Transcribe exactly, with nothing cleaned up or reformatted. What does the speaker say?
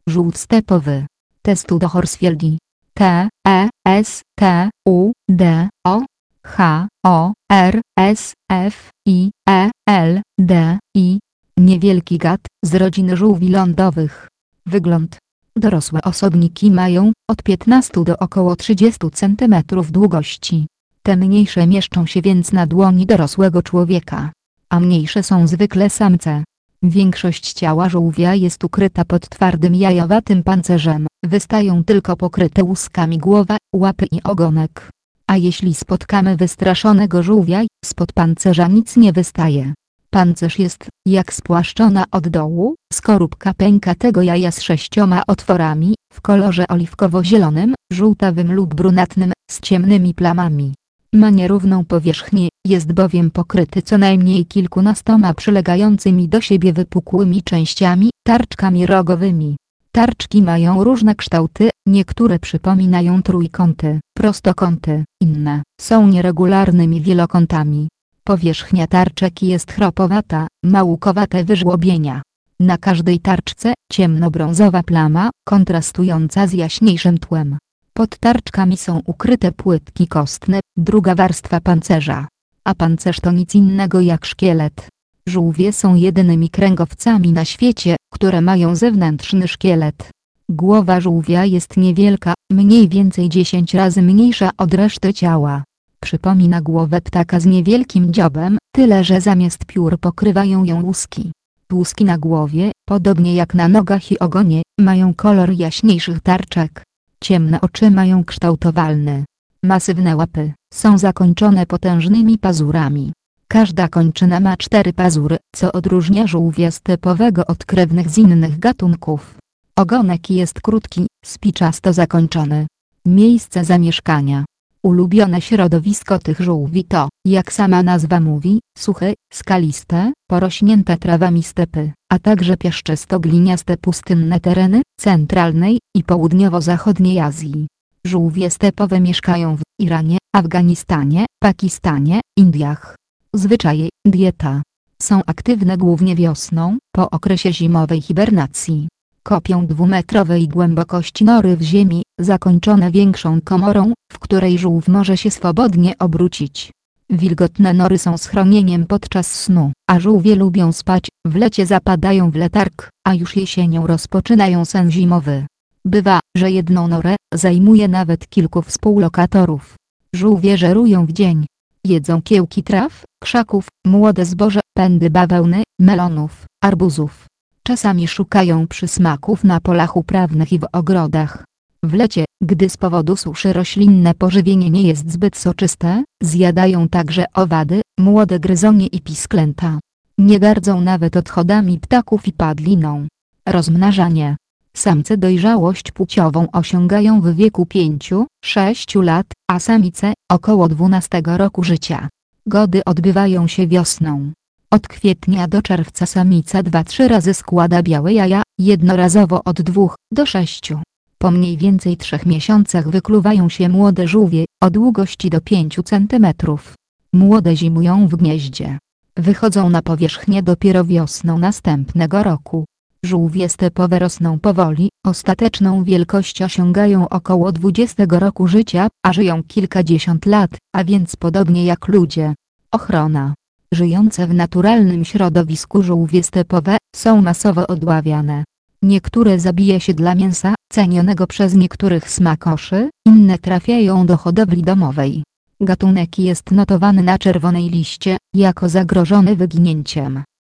żółw stepowy. Testudo horsfieldi. T, E, S, T, U, D, O, H, O, R, S, F, I, E, L, D, I. Niewielki gad, z rodziny żółwi lądowych. Wygląd. Dorosłe osobniki mają od piętnastu do około trzydziestu centymetrów długości. Te mniejsze mieszczą się więc na dłoni dorosłego człowieka, a mniejsze są zwykle samce. Większość ciała żółwia jest ukryta pod twardym jajowatym pancerzem, wystają tylko pokryte łuskami głowa, łapy i ogonek. A jeśli spotkamy wystraszonego żółwia, spod pancerza nic nie wystaje. Pancerz jest jak spłaszczona od dołu skorupka pękatego jaja z sześcioma otworami, w kolorze oliwkowo-zielonym, żółtawym lub brunatnym, z ciemnymi plamami. Ma nierówną powierzchnię, jest bowiem pokryty co najmniej kilkunastoma przylegającymi do siebie wypukłymi częściami, tarczkami rogowymi. Tarczki mają różne kształty, niektóre przypominają trójkąty, prostokąty, inne są nieregularnymi wielokątami. Powierzchnia tarczek jest chropowata, ma łukowate wyżłobienia. Na każdej tarczce ciemnobrązowa plama, kontrastująca z jaśniejszym tłem. Pod tarczkami są ukryte płytki kostne, druga warstwa pancerza. A pancerz to nic innego jak szkielet. Żółwie są jedynymi kręgowcami na świecie, które mają zewnętrzny szkielet. Głowa żółwia jest niewielka, mniej więcej dziesięć razy mniejsza od reszty ciała. Przypomina głowę ptaka z niewielkim dziobem, tyle że zamiast piór pokrywają ją łuski. Łuski na głowie, podobnie jak na nogach i ogonie, mają kolor jaśniejszych tarczek. Ciemne oczy mają kształt owalny. Masywne łapy są zakończone potężnymi pazurami. Każda kończyna ma cztery pazury, co odróżnia żółwia stepowego od krewnych z innych gatunków. Ogonek jest krótki, spiczasto zakończony. Miejsce zamieszkania. Ulubione środowisko tych żółwi to, jak sama nazwa mówi, suche, skaliste, porośnięte trawami stepy, a także piaszczysto-gliniaste pustynne tereny centralnej i południowo-zachodniej Azji. Żółwie stepowe mieszkają w Iranie, Afganistanie, Pakistanie, Indiach. Zwyczaje, dieta. Są aktywne głównie wiosną, po okresie zimowej hibernacji. Kopią dwumetrowej głębokości nory w ziemi, zakończone większą komorą, w której żółw może się swobodnie obrócić. Wilgotne nory są schronieniem podczas snu, a żółwie lubią spać, w lecie zapadają w letarg, a już jesienią rozpoczynają sen zimowy. Bywa, że jedną norę zajmuje nawet kilku współlokatorów. Żółwie żerują w dzień. Jedzą kiełki traw, krzaków, młode zboże, pędy bawełny, melonów, arbuzów. Czasami szukają przysmaków na polach uprawnych i w ogrodach. W lecie, gdy z powodu suszy roślinne pożywienie nie jest zbyt soczyste, zjadają także owady, młode gryzonie i pisklęta. Nie gardzą nawet odchodami ptaków i padliną. Rozmnażanie. Samce dojrzałość płciową osiągają w wieku pięciu sześciu lat, a samice około dwunastego roku życia. Gody odbywają się wiosną. Od kwietnia do czerwca samica dwa trzy razy składa białe jaja, jednorazowo od dwóch do sześciu. Po mniej więcej trzech miesiącach wykluwają się młode żółwie, o długości do pięciu centymetrów. Młode zimują w gnieździe. Wychodzą na powierzchnię dopiero wiosną następnego roku. Żółwie stepowe rosną powoli, ostateczną wielkość osiągają około dwudziestego roku życia, a żyją kilkadziesiąt lat, a więc podobnie jak ludzie. Ochrona. Żyjące w naturalnym środowisku żółwie stepowe są masowo odławiane. Niektóre zabija się dla mięsa, cenionego przez niektórych smakoszy, inne trafiają do hodowli domowej. Gatunek jest notowany na czerwonej liście, jako zagrożony wyginięciem.